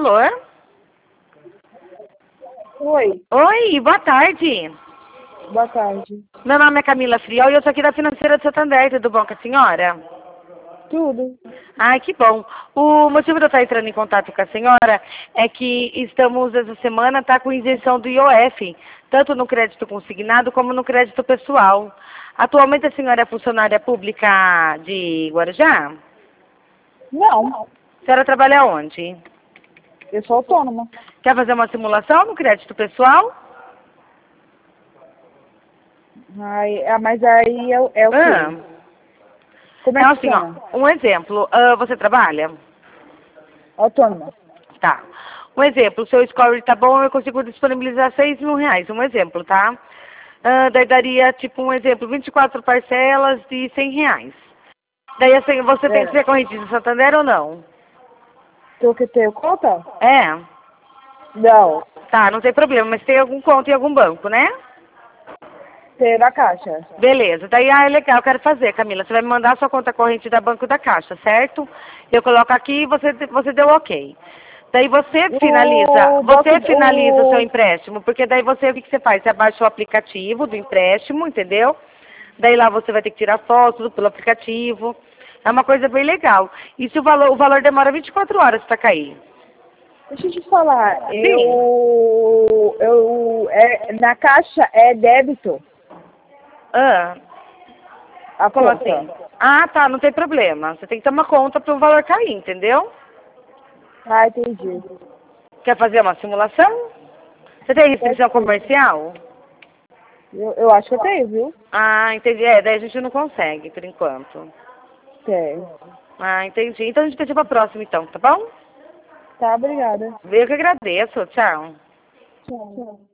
Alô? Oi, Oi, boa tarde. boa tarde. Meu nome é Camila Friol e eu sou aqui da Financeira de Santander. Tudo bom com a senhora? Tudo. Ai, que bom. O motivo de eu estar entrando em contato com a senhora é que estamos, essa semana, com isenção do IOF, tanto no crédito consignado como no crédito pessoal. Atualmente a senhora é funcionária pública de Guarujá? Não, A senhora trabalha onde? eu sou autônoma. Quer fazer uma simulação no crédito pessoal? Mas aí é o quê? Como é Então, que assim, ó, funciona? um exemplo. Você trabalha? Autônoma. Tá. Um exemplo, o seu score tá bom, eu consigo disponibilizar R$ 6.000. Um exemplo, tá? Daí daria, tipo, um exemplo, 24 parcelas de R$ 100. Daí, assim, você tem que É. ser corrente de Santander ou não? Tu que tem conta? É. Não. Tá, não tem problema, mas tem algum conta em algum banco, né? Tem na caixa. Beleza. Daí, é legal, eu quero fazer, Camila. Você vai me mandar a sua conta corrente da Banco da Caixa, certo? Eu coloco aqui e você deu ok. Daí O você banco, finaliza o seu empréstimo, porque daí você, o que você faz? Você abaixa o aplicativo do empréstimo, entendeu? Daí lá você vai ter que tirar foto tudo pelo aplicativo. É uma coisa bem legal. E se o valor demora 24 horas para cair? deixa eu te falar, Sim. na caixa é débito Ah, a como conta. assim? Ah, tá, não tem problema. Você tem que ter uma conta para o valor cair, entendeu? Ah, entendi. Quer fazer uma simulação? Você tem Pode restrição ser. comercial? Eu acho que eu tenho, viu? Ah, entendi. É, daí a gente não consegue, por enquanto. Tenho. Ah, entendi. Então a gente deixa pra próxima, então, tá bom? Tá, obrigada. Eu que agradeço. Tchau. Tchau.